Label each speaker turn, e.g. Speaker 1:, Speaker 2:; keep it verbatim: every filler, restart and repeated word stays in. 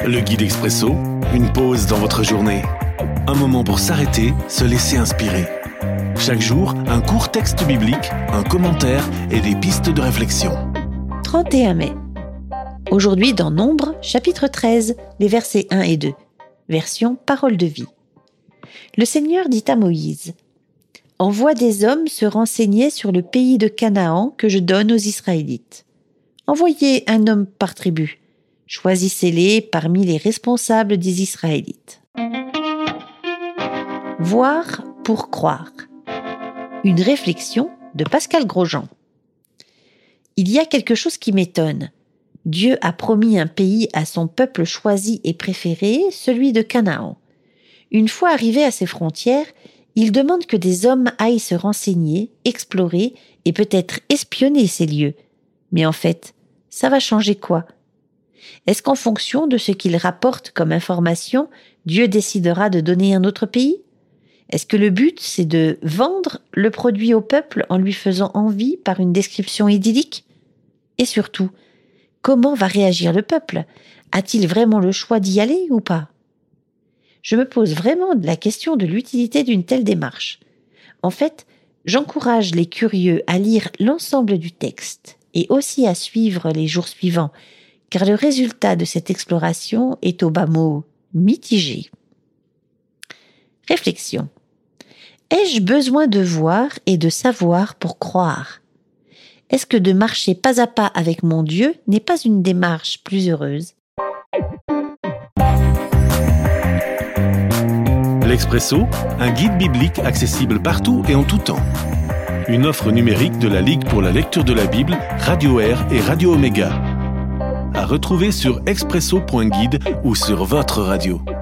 Speaker 1: Le guide expresso, une pause dans votre journée. Un moment pour s'arrêter, se laisser inspirer. Chaque jour, un court texte biblique, un commentaire et des pistes de réflexion.
Speaker 2: trente et un mai. Aujourd'hui dans Nombre, chapitre treize, les versets un et deux. Version Parole de vie. Le Seigneur dit à Moïse : « Envoie des hommes se renseigner sur le pays de Canaan que je donne aux Israélites. Envoyez un homme par tribu. Choisissez-les parmi les responsables des Israélites. » Voir pour croire. Une réflexion de Pascal Grosjean. Il y a quelque chose qui m'étonne. Dieu a promis un pays à son peuple choisi et préféré, celui de Canaan. Une fois arrivé à ses frontières, il demande que des hommes aillent se renseigner, explorer et peut-être espionner ces lieux. Mais en fait, ça va changer quoi ? Est-ce qu'en fonction de ce qu'il rapporte comme information, Dieu décidera de donner un autre pays ? Est-ce que le but, c'est de vendre le produit au peuple en lui faisant envie par une description idyllique ? Et surtout, comment va réagir le peuple ? A-t-il vraiment le choix d'y aller ou pas ? Je me pose vraiment la question de l'utilité d'une telle démarche. En fait, j'encourage les curieux à lire l'ensemble du texte et aussi à suivre les jours suivants, car le résultat de cette exploration est au bas mot mitigé. Réflexion. Ai-je besoin de voir et de savoir pour croire ? Est-ce que de marcher pas à pas avec mon Dieu n'est pas une démarche plus heureuse ?
Speaker 1: L'Expresso, un guide biblique accessible partout et en tout temps. Une offre numérique de la Ligue pour la lecture de la Bible, Radio Air et Radio Omega. À retrouver sur expresso point guide ou sur votre radio.